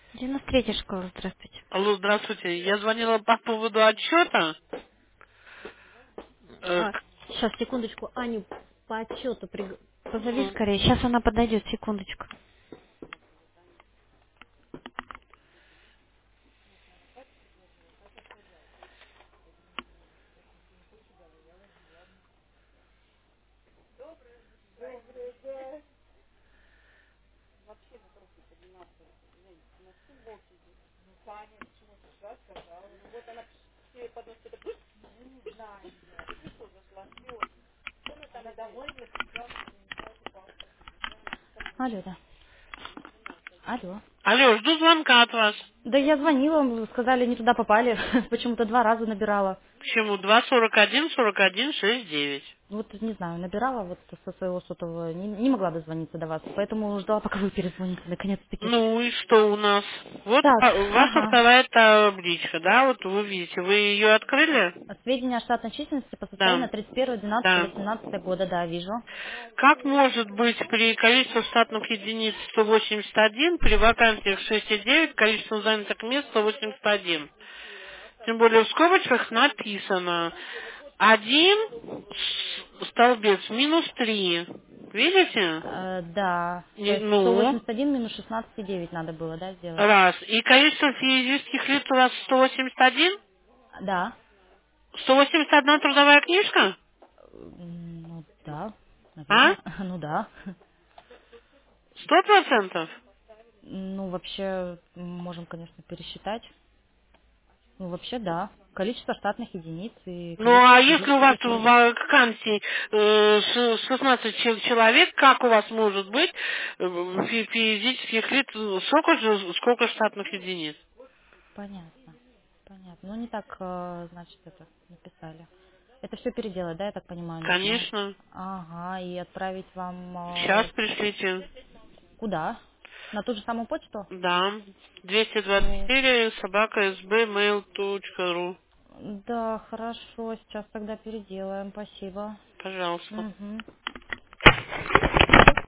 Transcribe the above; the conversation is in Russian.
93-я школа, здравствуйте. Алло, здравствуйте. Я звонила по поводу отчета. А, сейчас, секундочку, Аню по отчету позови Мгм. скорее. Сейчас она подойдет, секундочку. Алло, да. Алло. Алло, жду звонка от вас. Да я звонила, сказали, не туда попали. Почему-то 2 раза набирала. Почему? 241-41-69. Вот не знаю, набирала вот со своего сотового, не могла дозвониться до вас. Поэтому ждала, пока вы перезвоните, наконец-таки. Ну и что у нас? Вот Так, ваша ага. вторая табличка, да, вот вы видите. Вы ее открыли? Сведения о штатной численности по состоянию Да. на 31.12.18 Да. года, да, вижу. Как может быть при количестве штатных единиц 181, при вакансиях 6,9, количество занятых мест 181? Тем более в скобочках написано один столбец минус 3. Видите? Да, то есть Ну, 181 минус 16,9 надо было, да, сделать? раз. И количество физических лиц у вас 181? Да. 181 трудовая книжка? Ну да, А? наверное. Ну да. 100%? Ну, вообще, можем, конечно, пересчитать. Ну, вообще, да. Количество штатных единиц и Ну, а количество если у вас физических в лиц. вакансии 16 человек, как у вас может быть физических лиц, сколько штатных единиц? Понятно. Понятно. Ну, не так, значит, это написали. Это все переделать, да, я так понимаю, нужно? Конечно. Ага, и отправить вам Сейчас пришлите. куда? На ту же самую почту? Да. О, 224 собака sbmail.ru. да, хорошо, сейчас тогда переделаем, спасибо. Пожалуйста. Угу.